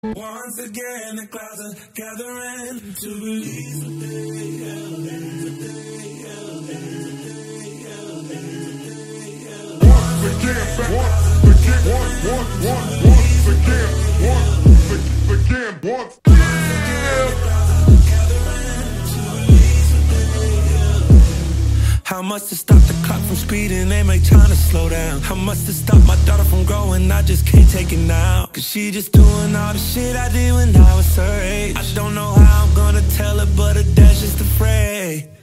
Once again, the clouds are gathering to release the day, once How much to stop the clock from speeding, they make time to slow down. How much to stop my daughter from growing, I just can't take it now. Cause she just doing all the shit I did when I was her age. I don't know how I'm gonna tell her, but her dad's just afraid.